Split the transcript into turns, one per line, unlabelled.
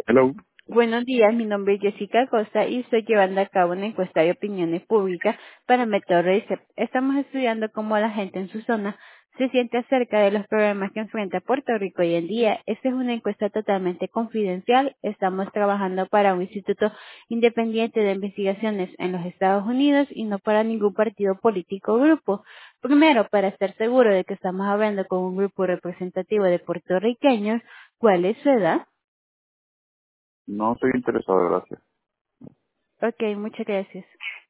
Hello.
Buenos días, mi nombre es Jessica Costa y estoy llevando a cabo una encuesta de opiniones públicas para Método Reset. Estamos estudiando cómo la gente en su zona se siente acerca de los problemas que enfrenta Puerto Rico hoy en día. Esta es una encuesta totalmente confidencial. Estamos trabajando para un instituto independiente de investigaciones en los Estados Unidos y no para ningún partido político o grupo. Primero, para estar seguro de que estamos hablando con un grupo representativo de puertorriqueños, ¿cuál es su edad?
No estoy interesado, gracias.
Ok, muchas gracias.